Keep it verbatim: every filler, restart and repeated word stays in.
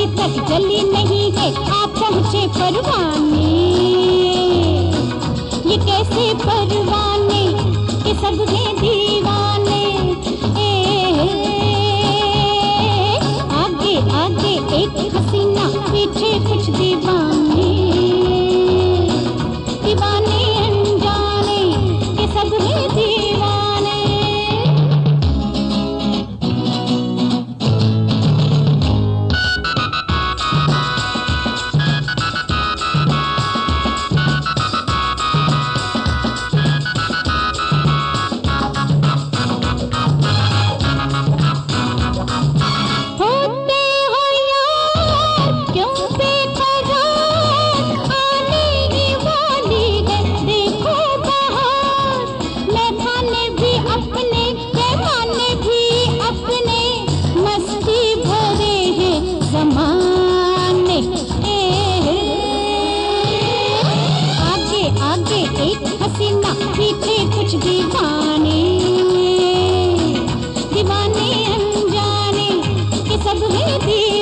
तक जली नहीं है, आप पहुँचे परवाने। ये कैसे परवाने के सब हैं दीवाने। ए, आगे आगे एक हसीना, पीछे कुछ दीवाने। दीवाने अनजाने के सब हैं दीवाने। पीछे कुछ दीवाने। दीवाने अनजाने के सब हैं दीवाने।